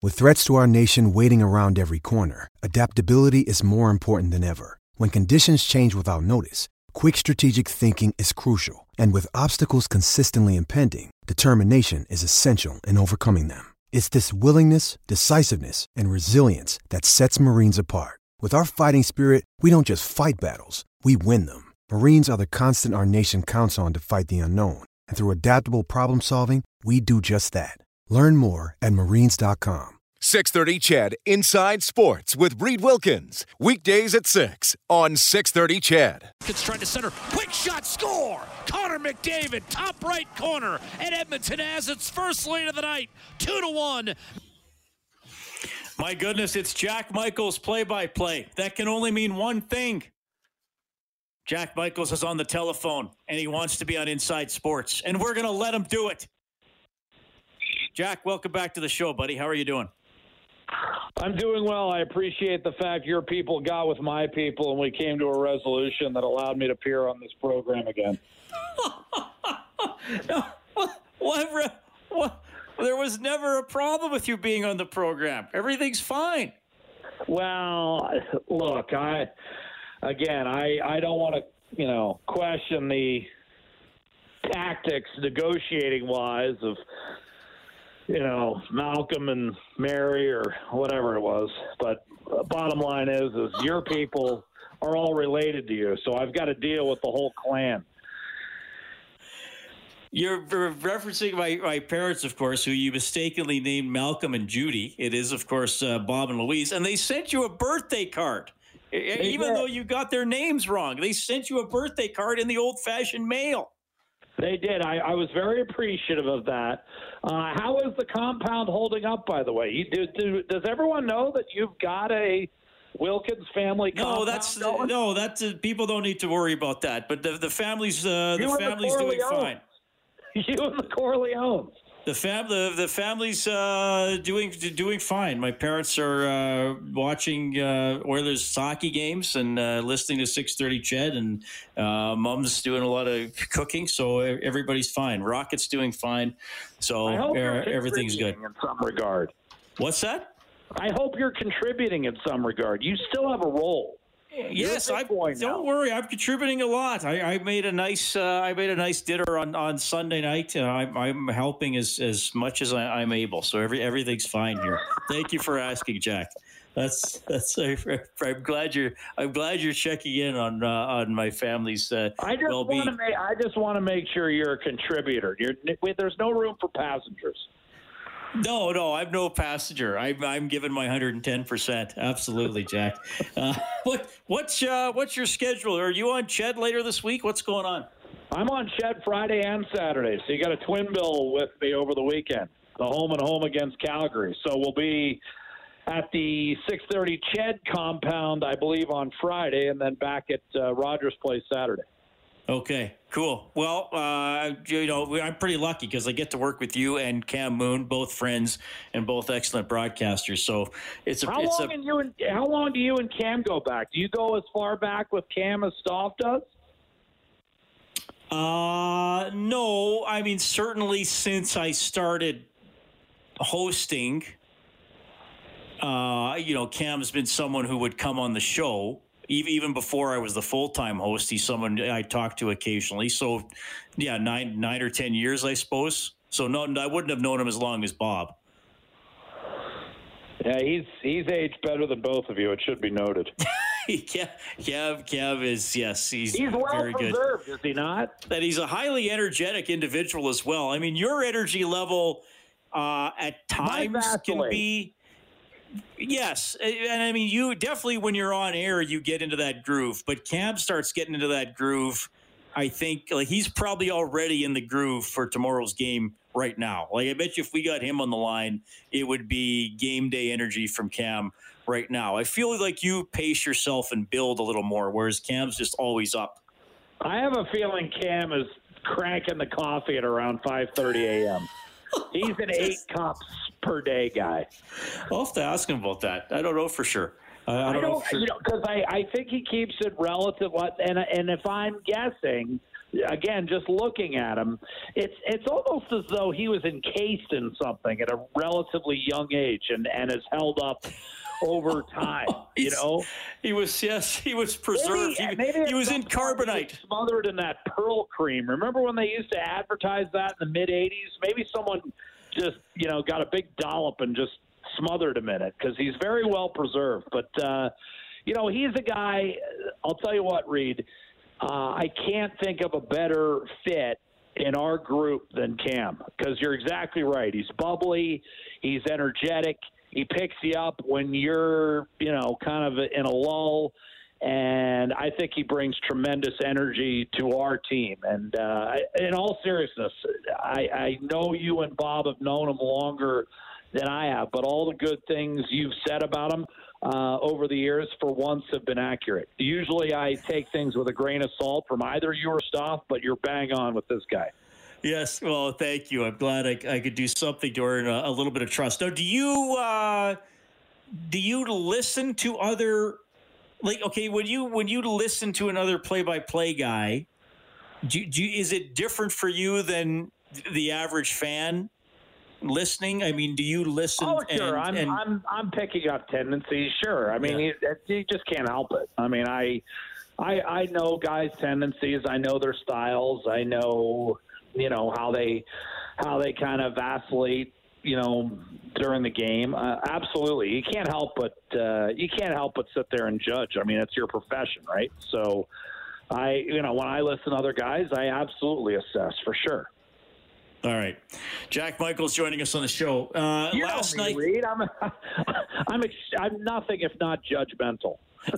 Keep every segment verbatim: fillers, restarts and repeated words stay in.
With threats to our nation waiting around every corner, adaptability is more important than ever. When conditions change without notice, quick strategic thinking is crucial. And with obstacles consistently impending, determination is essential in overcoming them. It's this willingness, decisiveness, and resilience that sets Marines apart. With our fighting spirit, we don't just fight battles, we win them. Marines are the constant our nation counts on to fight the unknown. And through adaptable problem solving, we do just that. Learn more at marines dot com. six thirty C H E D Inside Sports with Reed Wilkins. Weekdays at six on six thirty C H E D. It's trying to center. Quick shot, score! Connor McDavid, top right corner. And Edmonton has its first lead of the night. Two to one. My goodness, it's Jack Michaels play-by-play. That can only mean one thing. Jack Michaels is on the telephone, and he wants to be on Inside Sports. And we're going to let him do it. Jack, welcome back to the show, buddy. How are you doing? I'm doing well. I appreciate the fact your people got with my people, and we came to a resolution that allowed me to appear on this program again. no, what, what, there was never a problem with you being on the program. Everything's fine. Well, look, I again, I, I don't want to, you know, question the tactics negotiating-wise of, you know, Malcolm and Mary or whatever it was. But bottom line is, is your people are all related to you, so I've got to deal with the whole clan. You're referencing my, my parents, of course, who you mistakenly named Malcolm and Judy. It is, of course, uh, Bob and Louise. And they sent you a birthday card. They Even did. Though you got their names wrong, they sent you a birthday card in the old-fashioned mail. They did. I, I was very appreciative of that. Uh, how is the compound holding up, by the way? You, do, do, does everyone know that you've got a Wilkins family compound? No, that's going? no. That's uh, people don't need to worry about that. But the the family's uh, the family's the doing fine. You and the Corleones. The fam the, the family's uh, doing doing fine. My parents are uh, watching uh, Oilers hockey games and uh, listening to six thirty C H E D, and uh, Mom's doing a lot of cooking, so everybody's fine. Rocket's doing fine, so er, everything's good in some regard. What's that? I hope you're contributing in some regard. You still have a role. Yes, I don't now. worry. I'm contributing a lot. I, I made a nice, uh, I made a nice dinner on, on Sunday night. Uh, I'm, I'm helping as, as much as I, I'm able. So every everything's fine here. Thank you for asking, Jack. That's that's. Uh, I'm glad you're. I'm glad you're checking in on uh, on my family's uh, I just well-being. want to make. I just want to make sure you're a contributor. You're, there's no room for passengers. No, no, I'm no passenger. I'm I'm giving my one hundred ten percent. Absolutely, Jack. Uh, what what's uh, what's your schedule? Are you on C H E D later this week? What's going on? I'm on C H E D Friday and Saturday, so you got a twin bill with me over the weekend. The home and home against Calgary. So we'll be at the six thirty C H E D compound, I believe, on Friday, and then back at uh, Rogers Place Saturday. Okay, cool. Well, uh, you know, I'm pretty lucky because I get to work with you and Cam Moon, both friends and both excellent broadcasters. So it's a. How it's long a, and you and how long do you and Cam go back? Do you go as far back with Cam as Stoff does? Uh, no. I mean, certainly since I started hosting, uh, you know, Cam's been someone who would come on the show. Even before I was the full-time host, he's someone I talked to occasionally. So, yeah, nine nine or ten years, I suppose. So, no, I wouldn't have known him as long as Bob. Yeah, he's he's aged better than both of you. It should be noted. Kev, Kev, Kev is, yes, he's, he's well very good. preserved, is he not? That he's a highly energetic individual as well. I mean, your energy level uh, at times can be... Yes, and I mean, you definitely, when you're on air, you get into that groove. But Cam starts getting into that groove. I think like he's probably already in the groove for tomorrow's game right now. Like I bet you, if we got him on the line, it would be game day energy from Cam right now. I feel like you pace yourself and build a little more, whereas Cam's just always up. I have a feeling Cam is cranking the coffee at around five thirty a.m. He's an eight cups per day guy. I'll have to ask him about that. I don't know for sure. I, I don't, I don't know for sure. You know, because I, I think he keeps it relative. And and if I'm guessing, again, just looking at him, it's it's almost as though he was encased in something at a relatively young age and, and has held up over time. You know, he was yes, he was preserved. Maybe, he, maybe he was in carbonite, he was smothered in that pearl cream. Remember when they used to advertise that in the mid eighties? Maybe someone just you know got a big dollop and just smothered him in it because he's very well preserved. But uh, you know, he's a guy. I'll tell you what, Reed. Uh, I can't think of a better fit in our group than Cam because you're exactly right. He's bubbly. He's energetic. He picks you up when you're, you know, kind of in a lull. And I think he brings tremendous energy to our team. And uh, in all seriousness, I, I know you and Bob have known him longer than I have, but all the good things you've said about him uh, over the years, for once, have been accurate. Usually I take things with a grain of salt from either your stuff, but you're bang on with this guy. Yes, well, thank you. I'm glad I, I could do something to earn a, a little bit of trust. Now, do you uh, do you listen to other, like, okay, when you when you listen to another play-by-play guy, do, do is it different for you than the average fan listening? I mean, do you listen? Oh, sure. And, I'm, and... I'm I'm picking up tendencies. Sure. I mean, Yeah. you, you just can't help it. I mean, I I I know guys' tendencies. I know their styles. I know. You know how they how they kind of vacillate, you know, during the game. Uh, absolutely, you can't help but uh, you can't help but sit there and judge. I mean, it's your profession, right? So, I you know when I listen to other guys, I absolutely assess for sure. All right, Jack Michaels joining us on the show. Uh, you last know me, night, Reed. I'm I'm ex- I'm nothing if not judgmental.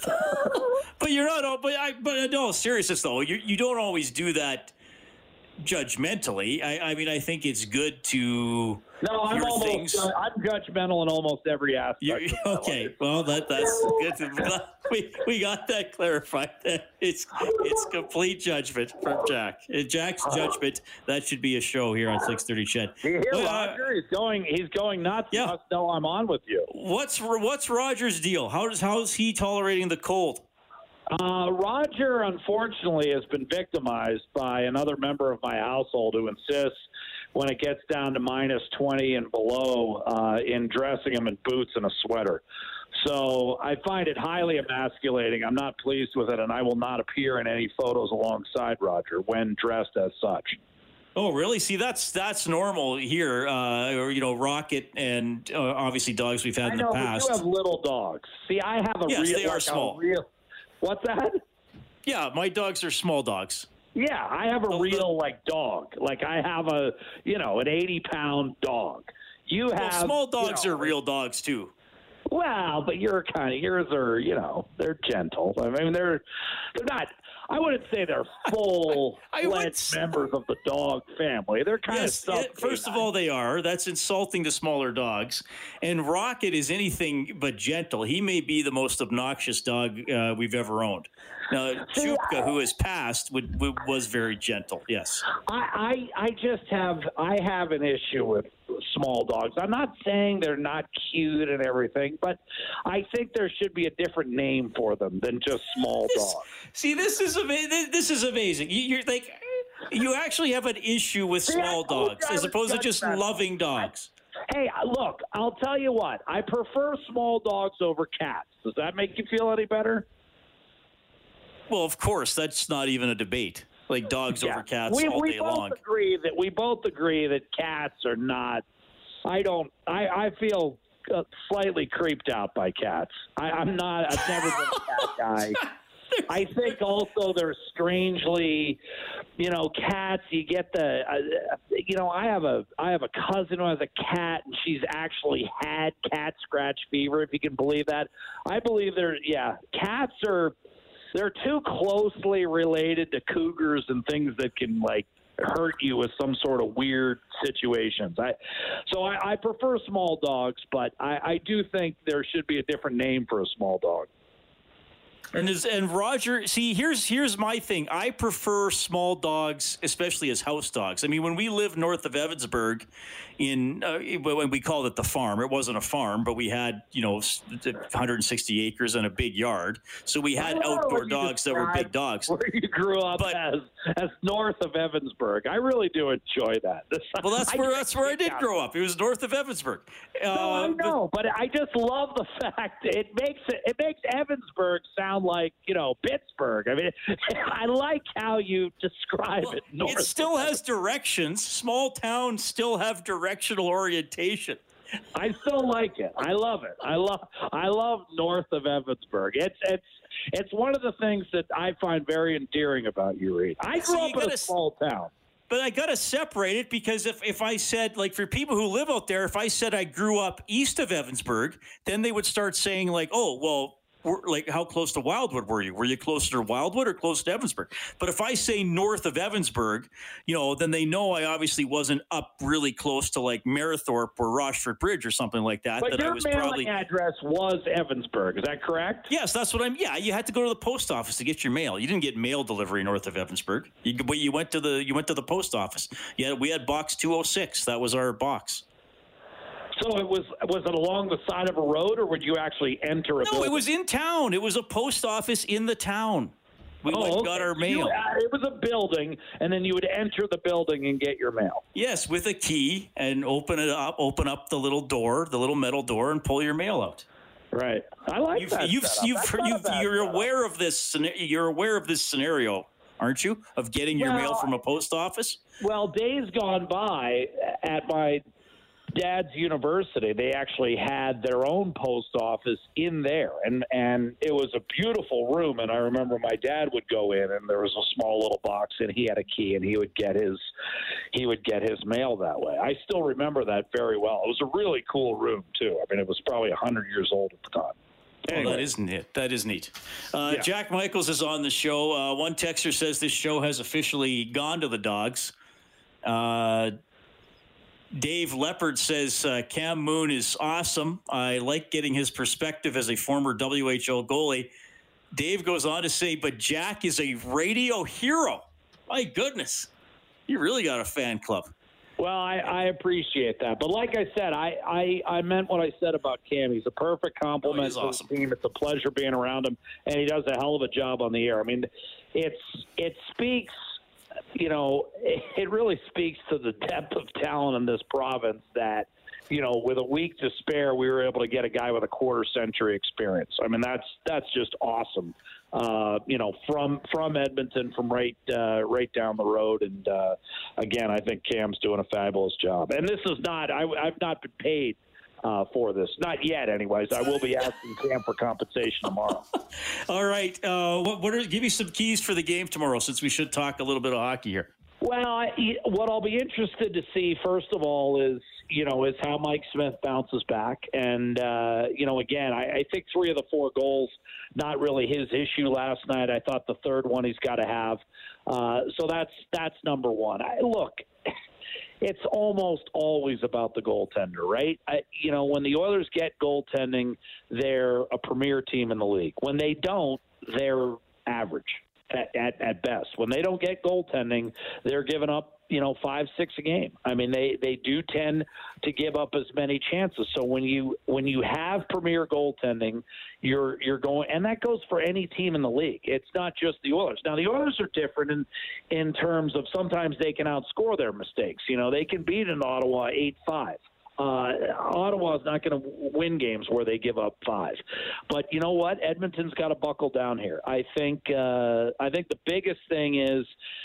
but you're not. But I. But no, seriousness though, you you don't always do that judgmentally. I, I mean, I think it's good to. No, I'm hear almost. things. Uh, I'm judgmental in almost every aspect. You're, okay, well that that's good. we we got that clarified. It's it's complete judgment from Jack. Jack's judgment. That should be a show here on six thirty Ched. You hear uh, Roger? He's going. He's going nuts. Yeah. You must know I'm on with you. What's what's Roger's deal? How does how is he tolerating the cold? Uh, Roger, unfortunately, has been victimized by another member of my household who insists when it gets down to minus twenty and below uh, in dressing him in boots and a sweater. So I find it highly emasculating. I'm not pleased with it, and I will not appear in any photos alongside Roger when dressed as such. Oh, really? See, that's that's normal here. Uh, or you know, Rocket and uh, obviously dogs we've had I in know, the past. but you have little dogs. See, I have a yes, real. they are like small. A real, what's that? Yeah, my dogs are small dogs. Yeah, I have a the, real the, like dog. Like I have a, you know, an eighty pound dog. You have well, small dogs you know, are real dogs too. Well, but you're kind of yours are, you know, they're gentle. I mean, they're they're not. I wouldn't say they're full fledged members of the dog family. They're kind yes, of it, first of all, they are. That's insulting to smaller dogs. And Rocket is anything but gentle. He may be the most obnoxious dog uh, we've ever owned. Now, Chupka, who has passed, would, would, was very gentle. Yes, I, I I just have I have an issue with small dogs. I'm not saying they're not cute and everything, but I think there should be a different name for them than just small this, dogs. See, this is amazing. This is amazing. You, you're like, you actually have an issue with small See, dogs as opposed to just that. loving dogs. Hey, look, I'll tell you what. I prefer small dogs over cats. Does that make you feel any better? Well, of course, that's not even a debate. Like dogs yeah. over cats we, all we day both long. Agree that we both agree that cats are not. I don't. I, I feel uh, slightly creeped out by cats. I, I'm not. I've never been a cat guy. I think also they're strangely, you know, cats. You get the, uh, you know, I have a I have a cousin who has a cat, and she's actually had cat scratch fever. If you can believe that, I believe they're yeah. Cats are. They're too closely related to cougars and things that can, like, hurt you with some sort of weird situations. I, so I, I prefer small dogs, but I, I do think there should be a different name for a small dog. And is, and Roger, see, here's here's my thing. I prefer small dogs, especially as house dogs. I mean, when we lived north of Evansburg, in uh, when we called it the farm, it wasn't a farm, but we had you know one hundred sixty acres and a big yard, so we had outdoor dogs that were big dogs. Where you grew up but, as as north of Evansburg, I really do enjoy that. Well, that's where that's where I did grow up. It was north of Evansburg. No, uh, I know, but, but I just love the fact it makes it it makes Evansburg sound like you know Pittsburgh. I mean, I like how you describe well, it. North it still has directions. Small towns still have directional orientation. I still like it. I love it. I love I love north of Evansburg. It's it's it's one of the things that I find very endearing about you, Reed. I grew so up in gotta, a small town. But I got to separate it because if, if I said, like, for people who live out there, if I said I grew up east of Evansburg, then they would start saying, like, oh, well, we're, like, how close to Wildwood were you? Were you closer to Wildwood or close to Evansburg? But if I say north of Evansburg, you know, then they know I obviously wasn't up really close to, like, Marathorpe or Rochford Bridge or something like that. But that your I was mailing probably... address was Evansburg. Is that correct? Yes, that's what I'm... Yeah, you had to go to the post office to get your mail. You didn't get mail delivery north of Evansburg. You, but you went to the you went to the post office. Yeah, we had box two oh six. That was our box. So it was was it along the side of a road, or would you actually enter a No, building? it was in town. It was a post office in the town. We oh, went and okay. got our So mail. You, uh, it was a building, and then you would enter the building and get your mail. Yes, with a key and open it up, open up the little door, the little metal door, and pull your mail out. Right. I like you've, that. You've, you've, you've, you're setup. aware of this. You're aware of this scenario, aren't you? Of getting your well, mail from a post office. Well, days gone by at my dad's university, they actually had their own post office in there, and and it was a beautiful room. And I remember my dad would go in, and there was a small little box, and he had a key, and he would get his he would get his mail that way. I still remember that very well. It was a really cool room too. I mean, it was probably a hundred years old at the time. Anyway. Well, that is neat. That is neat. Uh, yeah. Jack Michaels is on the show. Uh, one texter says this show has officially gone to the dogs. Uh, Dave Leopard says uh, Cam Moon is awesome. I like getting his perspective as a former W H L goalie. Dave goes on to say, but Jack is a radio hero. My goodness. You really got a fan club. Well, I, I appreciate that. But like I said, I, I, I meant what I said about Cam. He's a perfect compliment oh, to awesome. the team. It's a pleasure being around him, and he does a hell of a job on the air. I mean, it's it speaks, you know, it really speaks to the depth of talent in this province that, you know, with a week to spare, we were able to get a guy with a quarter century experience. I mean, that's that's just awesome. Uh, you know, from from Edmonton, from right uh, right down the road, and uh, again, I think Cam's doing a fabulous job. And this is not, I, I've not been paid uh, for this, not yet, anyways. I will be asking Cam for compensation tomorrow. All right, uh, what, what are give me some keys for the game tomorrow, since we should talk a little bit of hockey here. Well, I, what I'll be interested to see, first of all, is, you know, is how Mike Smith bounces back. And, uh, you know, again, I, I think three of the four goals, not really his issue last night. I thought the third one he's got to have. Uh, so that's that's number one. I, look, it's almost always about the goaltender, right? I, you know, when the Oilers get goaltending, they're a premier team in the league. When they don't, they're average. At, at, at best. When they don't get goaltending, they're giving up, you know, five, six a game. I mean, they, they do tend to give up as many chances. So when you when you have premier goaltending, you're you're going, and that goes for any team in the league. It's not just the Oilers. Now the Oilers are different in in terms of sometimes they can outscore their mistakes. You know, they can beat an Ottawa eight five. Uh, Ottawa's not going to win games where they give up five, but you know what? Edmonton's got to buckle down here. I think. Uh, I think the biggest thing is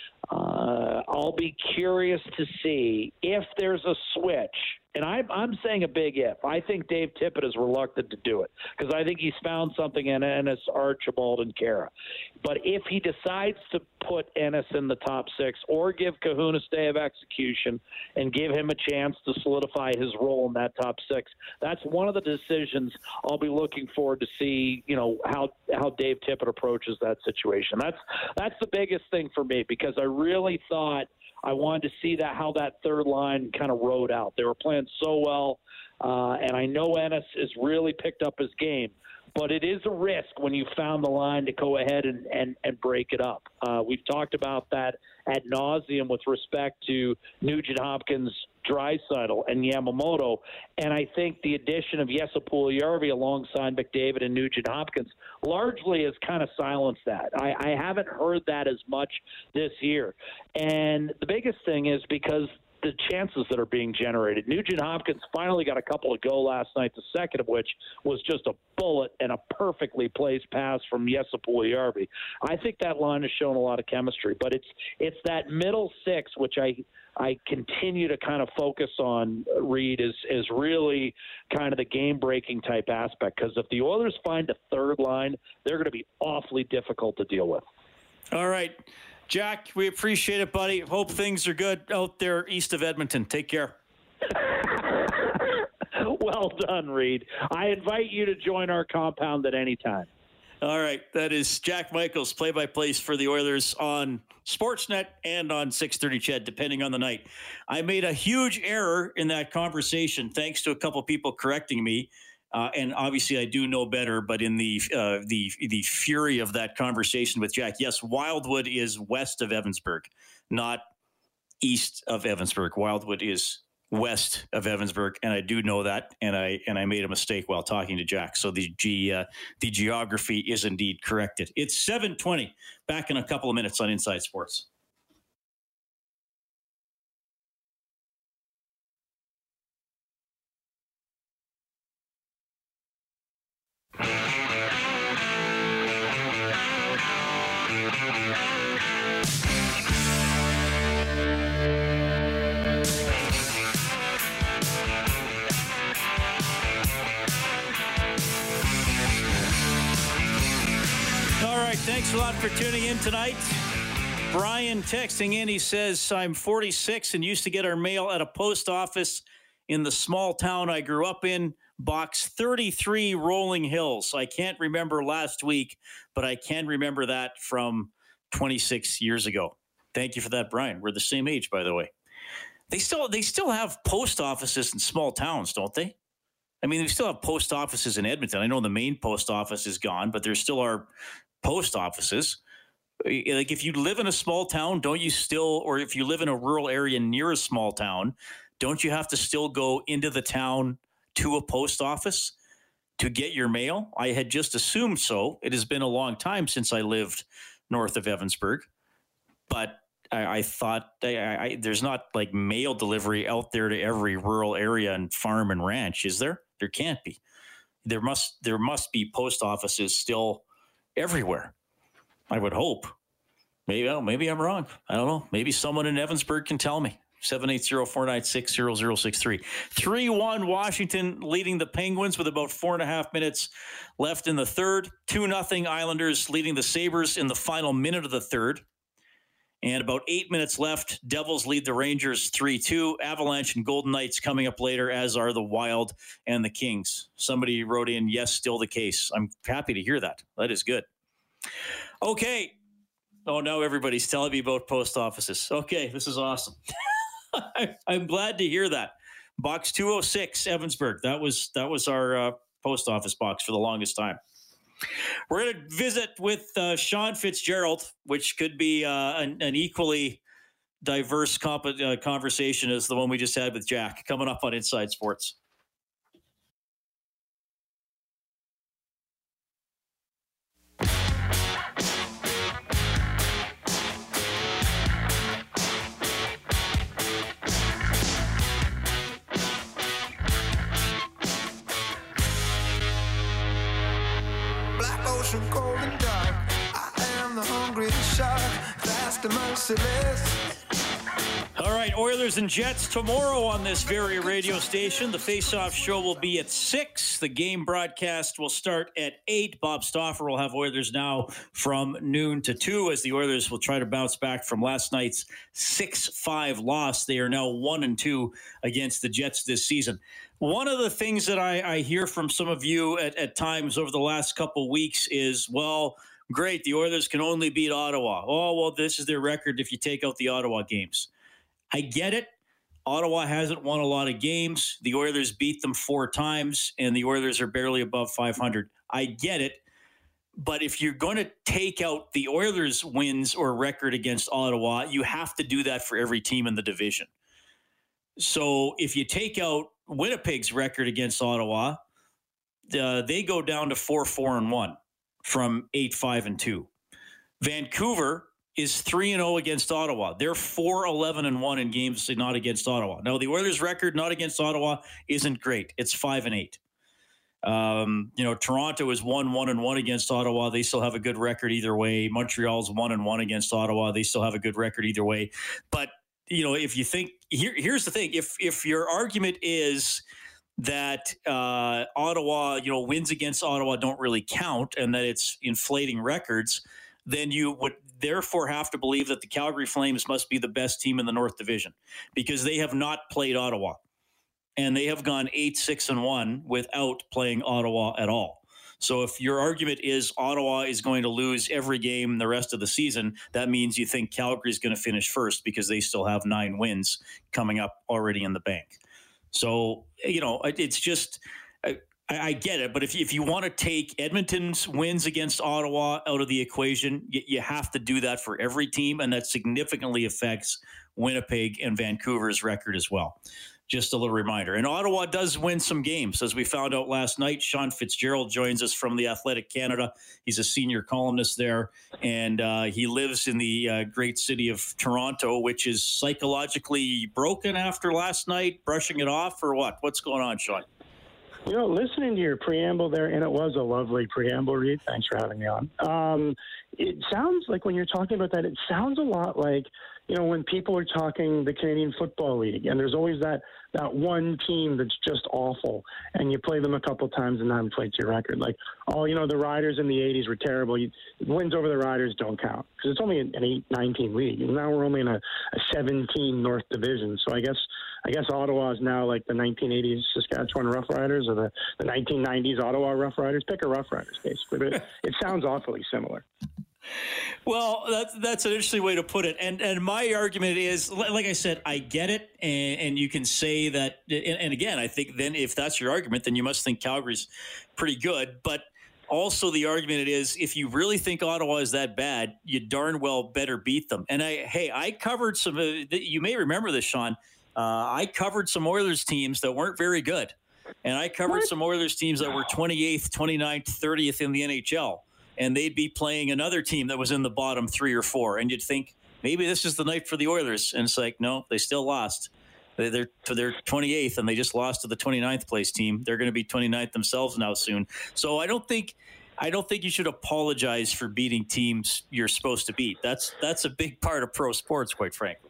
uh, I'll be curious to see if there's a switch. And I'm, I'm saying a big if. I think Dave Tippett is reluctant to do it because I think he's found something in Ennis, Archibald, and Kara. But if he decides to put Ennis in the top six or give Kahun a stay of execution and give him a chance to solidify his role in that top six, that's one of the decisions I'll be looking forward to see, you know, how how Dave Tippett approaches that situation. That's that's the biggest thing for me because I really thought I wanted to see that how that third line kind of rode out. They were playing so well, uh, and I know Ennis has really picked up his game. but it is a risk when you found the line to go ahead and, and, and break it up. Uh, we've talked about that ad nauseum with respect to Nugent Hopkins, Draisaitl, and Yamamoto, and I think the addition of Jesse Puljujärvi alongside McDavid and Nugent Hopkins largely has kind of silenced that. I, I haven't heard that as much this year, and the biggest thing is because the chances that are being generated. Nugent Hopkins finally got a couple of go last night, the second of which was just a bullet and a perfectly placed pass from Jesse Puljujärvi. I think that line has shown a lot of chemistry, but it's it's that middle six, which I I continue to kind of focus on, Reed, is, is really kind of the game-breaking type aspect, because if the Oilers find a third line, they're going to be awfully difficult to deal with. All right. Jack, we appreciate it, buddy. Hope things are good out there east of Edmonton. Take care. Well done, Reed. I invite you to join our compound at any time. All right. That is Jack Michaels, play-by-play for the Oilers on Sportsnet and on six thirty C H E D, depending on the night. I made a huge error in that conversation, thanks to a couple people correcting me. Uh, and obviously, I do know better. But in the uh, the the fury of that conversation with Jack, yes, Wildwood is west of Evansburg, not east of Evansburg. Wildwood is west of Evansburg, and I do know that. And I and I made a mistake while talking to Jack. So the G uh, the geography is indeed corrected. It's seven twenty. Back in a couple of minutes on Inside Sports. Thanks a lot for tuning in tonight. Brian texting in, he says, I'm forty-six and used to get our mail at a post office in the small town I grew up in, box thirty-three, Rolling Hills. I can't remember last week, but I can remember that from twenty-six years ago. Thank you for that, Brian. We're the same age, by the way. They still they still have post offices in small towns, don't they? I mean, they still have post offices in Edmonton. I know the main post office is gone, but there still are post offices. Like if you live in a small town, don't you still, or if you live in a rural area near a small town, don't you have to still go into the town to a post office to get your mail? I had just assumed so. It has been a long time since I lived north of Evansburg, but I, I thought I, I, there's not like mail delivery out there to every rural area and farm and ranch, is there? There can't be. There must there must be post offices still everywhere, I would hope. Maybe, oh, maybe I'm wrong. I don't know. Maybe someone in Evansburg can tell me. seven eight zero, four nine six, zero zero six three. three one Washington leading the Penguins with about four and a half minutes left in the third. two nothing Islanders leading the Sabres in the final minute of the third. And about eight minutes left. Devils lead the Rangers three two. Avalanche and Golden Knights coming up later, as are the Wild and the Kings. Somebody wrote in, yes, still the case. I'm happy to hear that. That is good. Okay. Oh, now everybody's telling me about post offices. Okay, this is awesome. I, I'm glad to hear that. Box two oh six, Evansburg. That was that was our uh, post office box for the longest time. We're going to visit with uh, Sean Fitzgerald, which could be uh, an, an equally diverse comp- uh, conversation as the one we just had with Jack, coming up on Inside Sports. Cold and dark, I am the hungry shark, fast and merciless. All right, Oilers and Jets tomorrow on this very radio station. The face-off show will be at six. The game broadcast will start at eight. Bob Stauffer will have Oilers Now from noon to two as the Oilers will try to bounce back from last night's six five loss. They are now one and two against the Jets this season. One of the things that I, I hear from some of you at, at times over the last couple weeks is, well, great, the Oilers can only beat Ottawa. Oh, well, this is their record if you take out the Ottawa games. I get it. Ottawa hasn't won a lot of games. The Oilers beat them four times, and the Oilers are barely above five hundred. I get it. But if you're going to take out the Oilers' wins or record against Ottawa, you have to do that for every team in the division. So if you take out Winnipeg's record against Ottawa, uh, they go down to four, four, and one from eight, five, and two. Vancouver is three and oh against Ottawa. They're four, eleven, and one in games not against Ottawa. Now, the Oilers' record not against Ottawa isn't great. It's five and eight. Um, you know, Toronto is one, one, and one against Ottawa. They still have a good record either way. Montreal's one and one against Ottawa. They still have a good record either way. But, you know, if you think here, here's the thing, if, if your argument is that uh, Ottawa, you know, wins against Ottawa don't really count and that it's inflating records, then you would therefore have to believe that the Calgary Flames must be the best team in the North Division because they have not played Ottawa. And they have gone eight, six, and one without playing Ottawa at all. So if your argument is Ottawa is going to lose every game the rest of the season, that means you think Calgary is going to finish first because they still have nine wins coming up already in the bank. So, you know, it's just, I, I get it. But if you, if you want to take Edmonton's wins against Ottawa out of the equation, you, you have to do that for every team. And that significantly affects Winnipeg and Vancouver's record as well. Just a little reminder. And Ottawa does win some games. As we found out last night, Sean Fitzgerald joins us from the Athletic Canada. He's a senior columnist there, and uh, he lives in the uh, great city of Toronto, which is psychologically broken after last night, brushing it off, or what? What's going on, Sean? You know, listening to your preamble there, and it was a lovely preamble, Reed. Thanks for having me on. Um, it sounds like when you're talking about that, it sounds a lot like, you know, when people are talking the Canadian Football League, and there's always that, that one team that's just awful, and you play them a couple times and that inflates your record. Like, oh, you know, the Riders in the eighties were terrible. You, wins over the Riders don't count because it's only an eight, nine-team league. And now we're only in a, a seven-team North Division. So I guess I guess Ottawa is now like the nineteen eighties Saskatchewan Rough Riders or the, the nineteen nineties Ottawa Rough Riders. Pick a Rough Riders, basically. But it, it sounds awfully similar. Well, that's that's an interesting way to put it. And and my argument is, like I said, I get it, and, and you can say that. And, and again, I think then if that's your argument, then you must think Calgary's pretty good. But also the argument is, if you really think Ottawa is that bad, you darn well better beat them. And I, hey, I covered some. Uh, you may remember this, Sean. Uh, I covered some Oilers teams that weren't very good, and I covered what? some Oilers teams that were twenty-eighth, twenty-ninth, thirtieth in the N H L. And they'd be playing another team that was in the bottom three or four. And you'd think, maybe this is the night for the Oilers. And it's like, no, they still lost. They're, they're twenty-eighth, and they just lost to the twenty-ninth place team. They're going to be twenty-ninth themselves now soon. So I don't think I don't think you should apologize for beating teams you're supposed to beat. That's that's a big part of pro sports, quite frankly.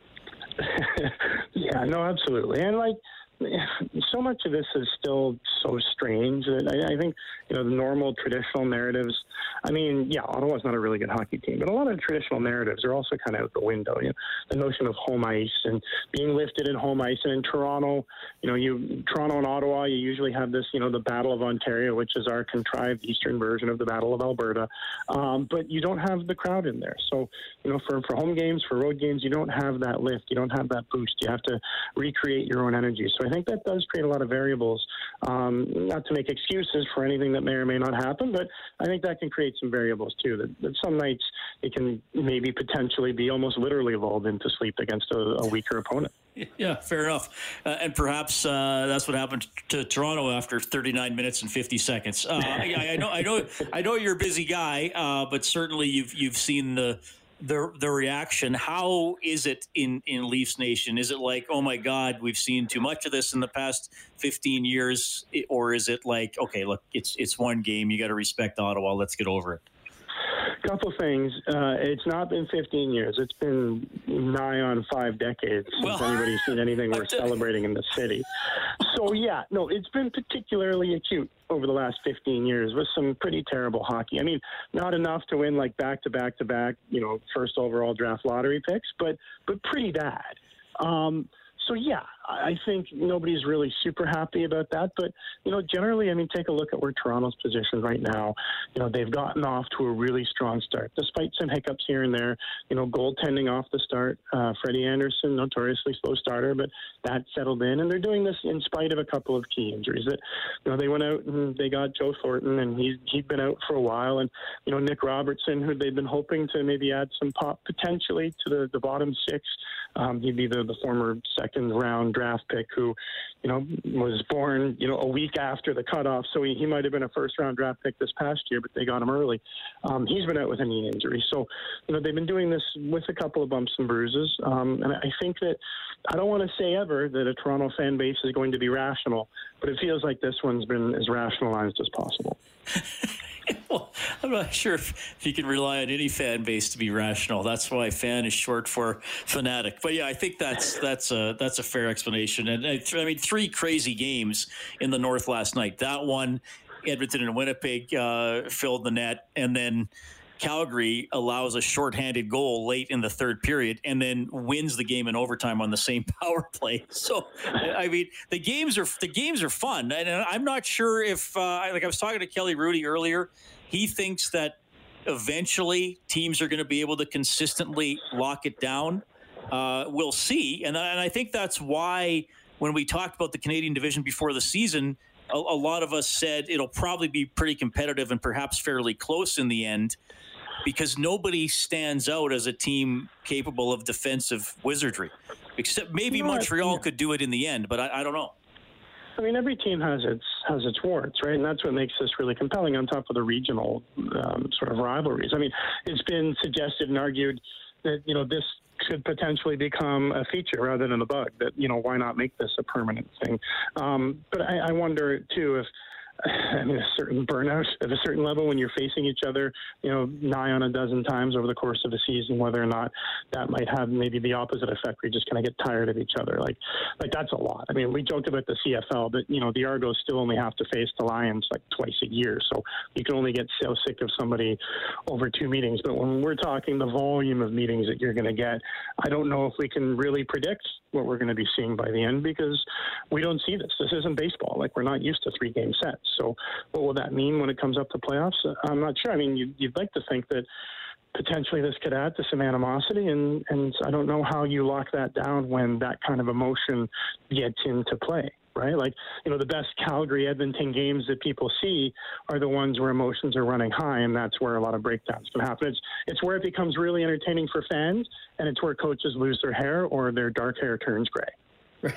Yeah, no, absolutely. And, like, so much of this is still so strange that I, I think, you know, the normal traditional narratives, I mean, yeah, Ottawa's not a really good hockey team, but a lot of the traditional narratives are also kind of out the window. You know, the notion of home ice and being lifted in home ice. And in Toronto, you know, you Toronto and Ottawa, you usually have this, you know, the Battle of Ontario, which is our contrived eastern version of the Battle of Alberta. Um, but you don't have the crowd in there. So, you know, for, for home games, for road games, you don't have that lift. You don't have that boost. You have to recreate your own energy. So I think that does create a lot of variables, um, not to make excuses for anything that may or may not happen, but I think that can create some variables too, that, that some nights it can maybe potentially be almost literally lulled into sleep against a, a weaker opponent. Yeah, fair enough. Uh, and perhaps uh, that's what happened to Toronto after thirty-nine minutes and fifty seconds. Uh, I, I know, I know, I know you're a busy guy, uh, but certainly you've you've seen the the the reaction. How is it in, in Leafs Nation? Is it like, oh my God, we've seen too much of this in the past fifteen years, or is it like, okay, look, it's it's one game, you got to respect Ottawa, let's get over it? Couple things. Uh, it's not been fifteen years. It's been nigh on five decades since well, anybody's seen anything we're celebrating in the city. So, yeah, no, it's been particularly acute over the last fifteen years with some pretty terrible hockey. I mean, not enough to win like back-to-back-to-back, you know, first overall draft lottery picks, but but pretty bad. Um, so yeah, I think nobody's really super happy about that. But, you know, generally, I mean, take a look at where Toronto's positioned right now. You know, they've gotten off to a really strong start, despite some hiccups here and there. You know, goaltending off the start. Uh, Freddie Anderson, notoriously slow starter, but that settled in. And they're doing this in spite of a couple of key injuries. That, you know, they went out and they got Joe Thornton, and he's, he'd been out for a while. And, you know, Nick Robertson, who they've been hoping to maybe add some pop potentially to the, the bottom six. Um, he'd be the, the former second round draft pick who, you know, was born, you know, a week after the cutoff. So he, he might have been a first round draft pick this past year, but they got him early. Um, he's been out with a knee injury. So, you know, they've been doing this with a couple of bumps and bruises. Um, and I think that I don't want to say ever that a Toronto fan base is going to be rational, but it feels like this one's been as rationalized as possible. Well, I'm not sure if, if you can rely on any fan base to be rational. That's why fan is short for fanatic. But yeah, I think that's that's a that's a fair explanation. And I, I mean, three crazy games in the North last night. That one, Edmonton and Winnipeg uh, filled the net, and then Calgary allows a shorthanded goal late in the third period and then wins the game in overtime on the same power play. So, I mean, the games are the games are fun. And I'm not sure if, uh, like I was talking to Kelly Rudy earlier, he thinks that eventually teams are going to be able to consistently lock it down. Uh, we'll see. And, and I think that's why when we talked about the Canadian division before the season, a, a lot of us said it'll probably be pretty competitive and perhaps fairly close in the end, because nobody stands out as a team capable of defensive wizardry, except maybe you know, Montreal yeah. could do it in the end, but I, I don't know. I mean, every team has its has its warts, right? And that's what makes this really compelling on top of the regional um, sort of rivalries. I mean, it's been suggested and argued that, you know, this could potentially become a feature rather than a bug, that, you know, why not make this a permanent thing? Um, but I, I wonder, too, if I mean, a certain burnout at a certain level when you're facing each other, you know, nigh on a dozen times over the course of the season, whether or not that might have maybe the opposite effect where you just kind of get tired of each other. Like, like that's a lot. I mean, we joked about the C F L, but, you know, the Argos still only have to face the Lions like twice a year. So you can only get so sick of somebody over two meetings. But when we're talking the volume of meetings that you're going to get, I don't know if we can really predict what we're going to be seeing by the end, because we don't see this. This isn't baseball. Like, we're not used to three game sets. So what will that mean when it comes up to playoffs? I'm not sure. I mean, you'd, you'd like to think that potentially this could add to some animosity, and, and I don't know how you lock that down when that kind of emotion gets into play, right? Like, you know, the best Calgary-Edmonton games that people see are the ones where emotions are running high, and that's where a lot of breakdowns can happen. It's, it's where it becomes really entertaining for fans, and it's where coaches lose their hair or their dark hair turns gray.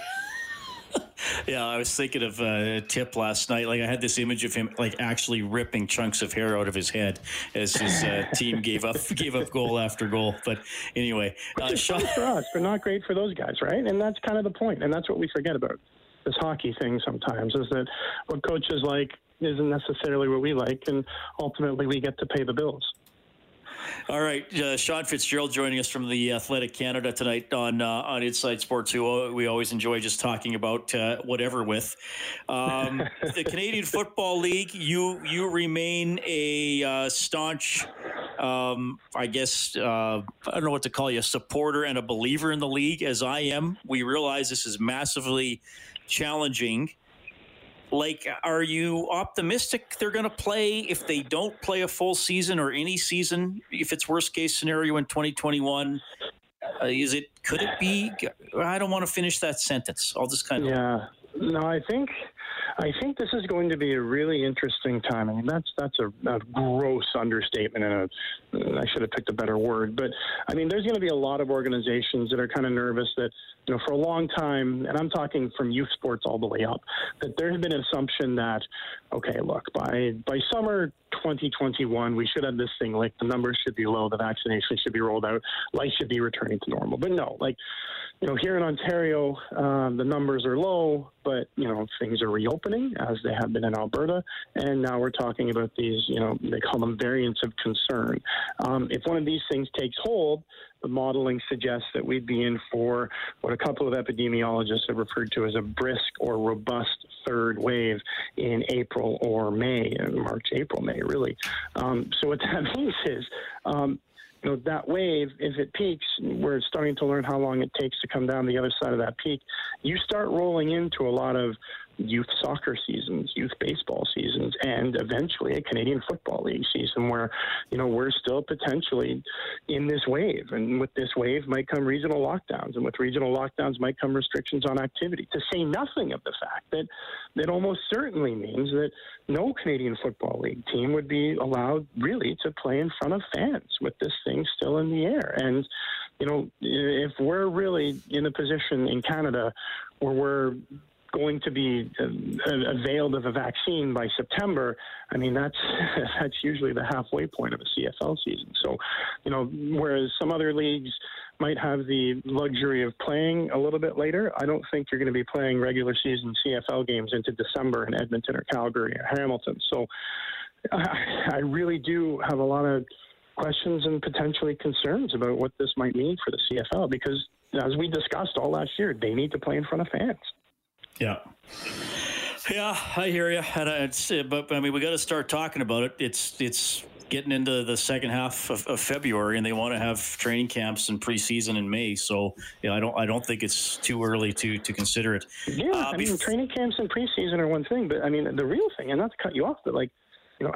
Yeah, I was thinking of uh, Tip last night. Like, I had this image of him like actually ripping chunks of hair out of his head as his uh, team gave up gave up goal after goal. But anyway, uh, it's Sean- for us, but not great for those guys, right? And that's kind of the point, and that's what we forget about this hockey thing sometimes, is that what coaches like isn't necessarily what we like, and ultimately we get to pay the bills. All right, uh, Sean Fitzgerald joining us from the Athletic Canada tonight on uh, on Inside Sports, who we always enjoy just talking about uh, whatever with. Um, the Canadian Football League, you you remain a uh, staunch, um, I guess, uh, I don't know what to call you, a supporter and a believer in the league, as I am. We realize this is massively challenging. Like, are you optimistic they're going to play if they don't play a full season or any season, if it's worst case scenario in twenty twenty-one? Uh, is it, could it be? I don't want to finish that sentence. I'll just kind of. Yeah, no, I think, I think this is going to be a really interesting time. I mean, that's, that's a, a gross understatement, and a, I should have picked a better word. But I mean, there's going to be a lot of organizations that are kind of nervous that, you know, for a long time, and I'm talking from youth sports all the way up, that there has been an assumption that, okay, look, by by summer twenty twenty-one, we should have this thing licked. The numbers should be low. The vaccination should be rolled out. Life should be returning to normal. But no, like, you know, here in Ontario, um, the numbers are low, but, you know, things are reopening as they have been in Alberta. And now we're talking about these, you know, they call them variants of concern. Um, if one of these things takes hold, the modeling suggests that we'd be in for what a couple of epidemiologists have referred to as a brisk or robust third wave in April or May, March, April, May, really. Um, so what that means is, um, you know, that wave, if it peaks, we're starting to learn how long it takes to come down the other side of that peak. You start rolling into a lot of youth soccer seasons, youth baseball seasons, and eventually a Canadian Football League season where, you know, we're still potentially in this wave. And with this wave might come regional lockdowns, and with regional lockdowns might come restrictions on activity, to say nothing of the fact that that almost certainly means that no Canadian Football League team would be allowed really to play in front of fans with this thing still in the air. And, you know, if we're really in a position in Canada where we're going to be uh, availed of a vaccine by September, I mean, that's that's usually the halfway point of a C F L season. So, you know, whereas some other leagues might have the luxury of playing a little bit later, I don't think you're going to be playing regular season C F L games into December in Edmonton or Calgary or Hamilton. So I, I really do have a lot of questions and potentially concerns about what this might mean for the C F L, because as we discussed all last year, they need to play in front of fans. Yeah. Yeah, I hear you. And it's, but I mean, we got to start talking about it. It's it's getting into the second half of, of February, and they want to have training camps and preseason in May. So, yeah, I don't I don't think it's too early to to consider it. Yeah, uh, I mean, bef- training camps and preseason are one thing, but I mean, the real thing, and not to cut you off, but like, you know,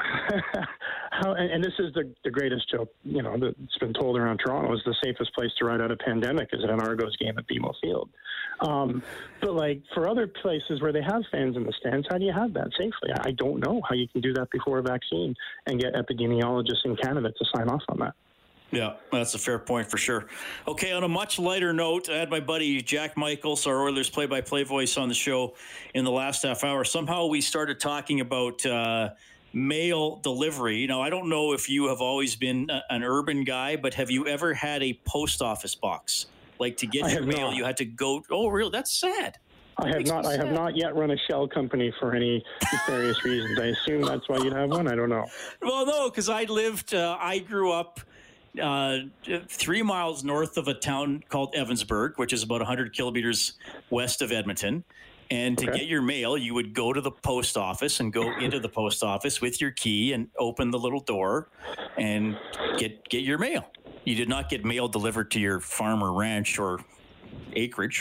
how, and, and this is the, the greatest joke, you know, that's been told around Toronto, is the safest place to ride out a pandemic is at an Argos game at B M O Field. Um, but like for other places where they have fans in the stands, how do you have that safely? I don't know how you can do that before a vaccine and get epidemiologists in Canada to sign off on that. Yeah, that's a fair point for sure. Okay, on a much lighter note, I had my buddy Jack Michaels, our Oilers play-by-play voice, on the show in the last half hour. Somehow we started talking about uh, mail delivery. Now, I don't know if you have always been a, an urban guy, but have you ever had a post office box? Like to get your mail, not. You had to go. Oh, really? That's sad. I have not. I have not yet run a shell company for any nefarious reasons. I assume that's why you'd have one. I don't know. Well, no, because I lived. Uh, I grew up uh, three miles north of a town called Evansburg, which is about one hundred kilometers west of Edmonton. And to okay. get your mail, you would go to the post office and go into the post office with your key and open the little door and get get your mail. You did not get mail delivered to your farm or ranch or acreage.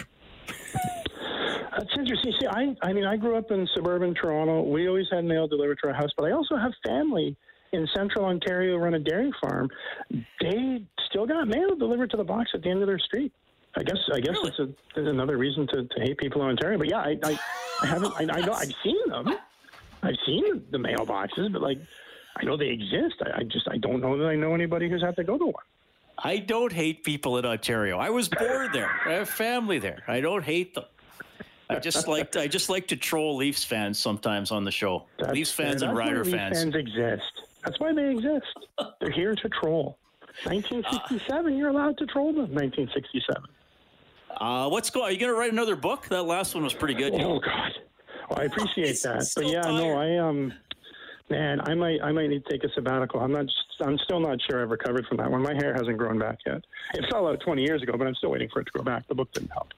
That's interesting. See, I, I mean, I grew up in suburban Toronto. We always had mail delivered to our house, but I also have family in central Ontario run a dairy farm. They still got mail delivered to the box at the end of their street. I guess I guess really? it's, a, it's another reason to, to hate people in Ontario. But yeah, I I, I haven't. I, I know I've seen them. I've seen the mailboxes, but like I know they exist. I, I just I don't know that I know anybody who's had to go to one. I don't hate people in Ontario. I was born there. I have family there. I don't hate them. I just like I just like to troll Leafs fans sometimes on the show. That's, Leafs fans and Rider Leafs fans. fans exist. That's why they exist. They're here to troll. nineteen sixty-seven, uh, you're allowed to troll them. nineteen sixty-seven. Uh, what's going? Are you going to write another book? That last one was pretty good. Oh God, well, I appreciate that. But yeah, tired. no, I um, man, I might I might need to take a sabbatical. I'm not. I'm still not sure I've recovered from that one. My hair hasn't grown back yet. It fell out twenty years ago, but I'm still waiting for it to grow back. The book didn't help.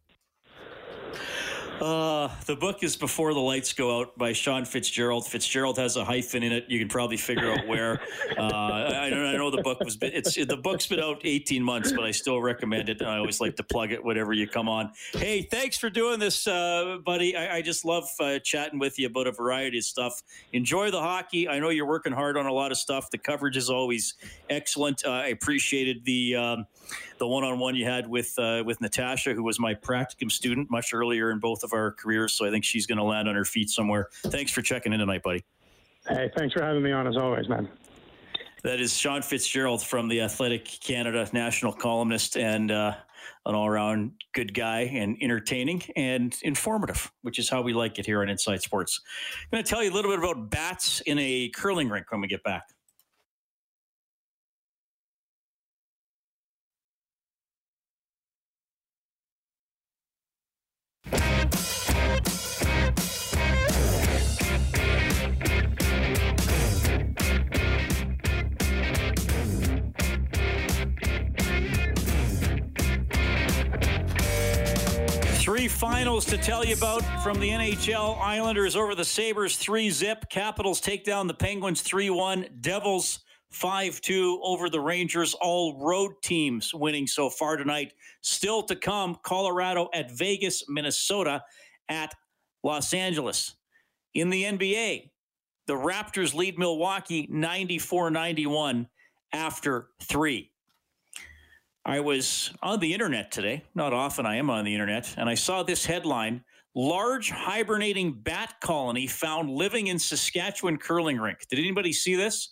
Uh, the book is Before the Lights Go Out by Sean Fitzgerald. Fitzgerald has a hyphen in it. You can probably figure out where. Uh, I, I know the book was. It's the book's been out eighteen months, but I still recommend it. I always like to plug it whenever you come on. Hey, thanks for doing this, uh, buddy. I, I just love uh, chatting with you about a variety of stuff. Enjoy the hockey. I know you're working hard on a lot of stuff. The coverage is always excellent. Uh, I appreciated the um, the one-on-one you had with uh, with Natasha, who was my practicum student much earlier in both of our careers, so I think she's going to land on her feet somewhere. Thanks for checking in tonight, buddy. Hey, thanks for having me on as always, man. That is Sean Fitzgerald from the Athletic Canada, national columnist and uh, an all-around good guy and entertaining and informative, which is how we like it here on Inside Sports. I'm going to tell you a little bit about bats in a curling rink when we get back. Three finals to tell you about from the N H L. Islanders over the Sabres three zip. Capitals take down the Penguins three one. Devils five two over the Rangers. All road teams winning so far tonight. Still to come, Colorado at Vegas, Minnesota at Los Angeles. In the N B A, the Raptors lead Milwaukee ninety-four ninety-one after three. I was on the internet today. Not often I am on the internet. And I saw this headline: large hibernating bat colony found living in Saskatchewan curling rink. Did anybody see this?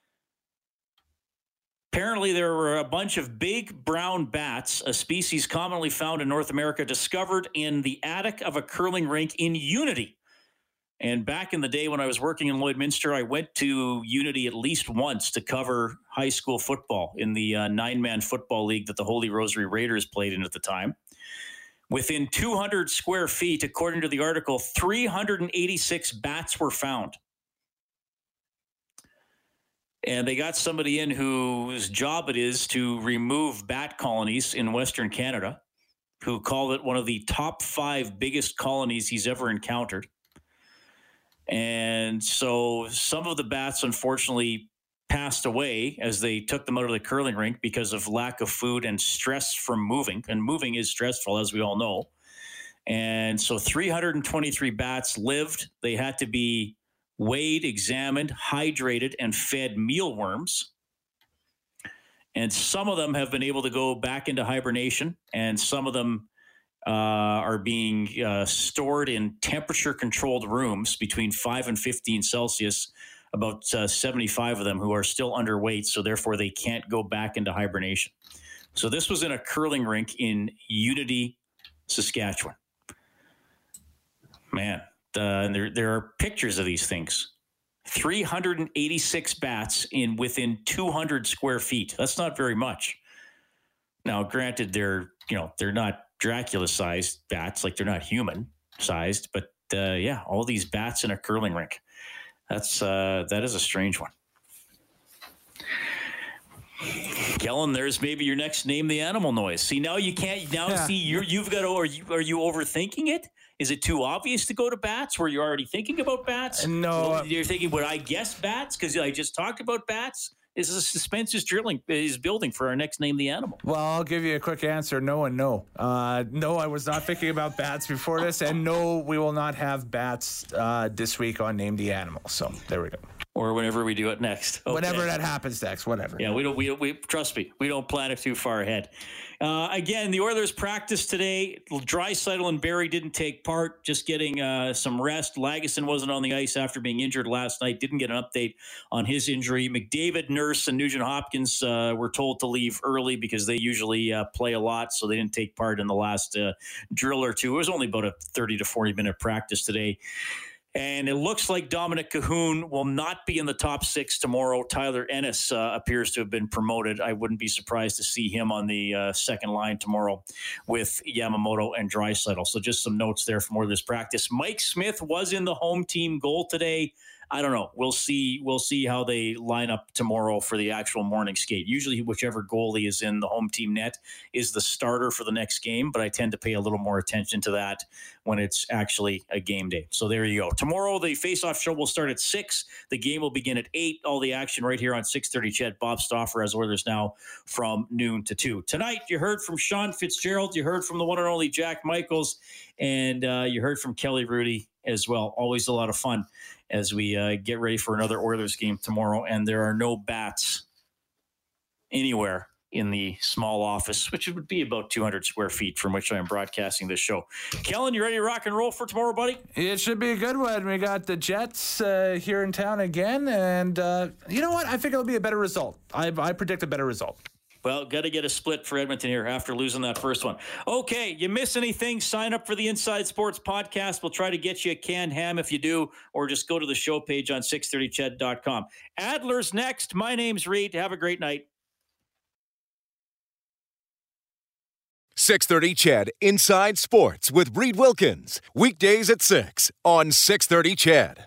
Apparently, there were a bunch of big brown bats, a species commonly found in North America, discovered in the attic of a curling rink in Unity. And back in the day when I was working in Lloydminster, I went to Unity at least once to cover high school football in the uh, nine-man football league that the Holy Rosary Raiders played in at the time. Within two hundred square feet, according to the article, three hundred eighty-six bats were found. And they got somebody in whose job it is to remove bat colonies in Western Canada, who called it one of the top five biggest colonies he's ever encountered. And so some of the bats, unfortunately, passed away as they took them out of the curling rink because of lack of food and stress from moving. And moving is stressful, as we all know. And so three hundred twenty-three bats lived. They had to be weighed, examined, hydrated, and fed mealworms. And some of them have been able to go back into hibernation, and some of them uh, are being uh, stored in temperature-controlled rooms between five and fifteen Celsius, about uh, seventy-five of them who are still underweight, so therefore they can't go back into hibernation. So this was in a curling rink in Unity, Saskatchewan. Man, uh, and there, there are pictures of these things. three hundred eighty-six bats in within two hundred square feet. That's not very much. Now, granted, they're, you know, they're not Dracula-sized bats, like they're not human-sized, but uh, yeah, all these bats in a curling rink. That's uh, that is a strange one. Kellen, there's maybe your next name the animal noise. See, now you can't. Now, yeah. see, you're, you've got to. Are you are you overthinking it? Is it too obvious to go to bats? Were you already thinking about bats? No, well, you're thinking, would I guess bats because I just talked about bats? This is a suspense is drilling is building for our next name the animal. Well, I'll give you a quick answer. No and no. Uh, no, I was not thinking about bats before this, and no, we will not have bats uh, this week on Name the Animal. So there we go. Or whenever we do it next. Okay. Whenever that happens next, whatever. Yeah, we don't. We we trust me. We don't plan it too far ahead. Uh, again, the Oilers practiced today. Draisaitl and Barrie didn't take part, just getting uh, some rest. Lagesson wasn't on the ice after being injured last night. Didn't get an update on his injury. McDavid, Nurse, and Nugent Hopkins uh, were told to leave early because they usually uh, play a lot, so they didn't take part in the last uh, drill or two. It was only about a thirty to forty minute practice today. And it looks like Dominic Cahoon will not be in the top six tomorrow. Tyler Ennis uh, appears to have been promoted. I wouldn't be surprised to see him on the uh, second line tomorrow with Yamamoto and Draisaitl. So just some notes there from more of this practice. Mike Smith was in the home team goal today. I don't know. We'll see. We'll see how they line up tomorrow for the actual morning skate. Usually, whichever goalie is in the home team net is the starter for the next game, but I tend to pay a little more attention to that when it's actually a game day. So there you go. Tomorrow, the face-off show will start at six. The game will begin at eight. All the action right here on six thirty C H E D. Bob Stauffer has Oilers now from noon to two. Tonight, you heard from Sean Fitzgerald. You heard from the one and only Jack Michaels. And uh, you heard from Kelly Rudy as well. Always a lot of fun as we uh, get ready for another Oilers game tomorrow. And there are no bats anywhere in the small office, which would be about two hundred square feet from which I am broadcasting this show. Kellen, you ready to rock and roll for tomorrow, buddy? It should be a good one. We got the Jets uh, here in town again. And uh, you know what? I think it'll be a better result. I, I predict a better result. Well, got to get a split for Edmonton here after losing that first one. Okay, you miss anything, sign up for the Inside Sports Podcast. We'll try to get you a canned ham if you do, or just go to the show page on six thirty C H E D dot com. Adler's next. My name's Reed. Have a great night. six thirty C H E D Inside Sports with Reed Wilkins. Weekdays at six on six thirty C H E D.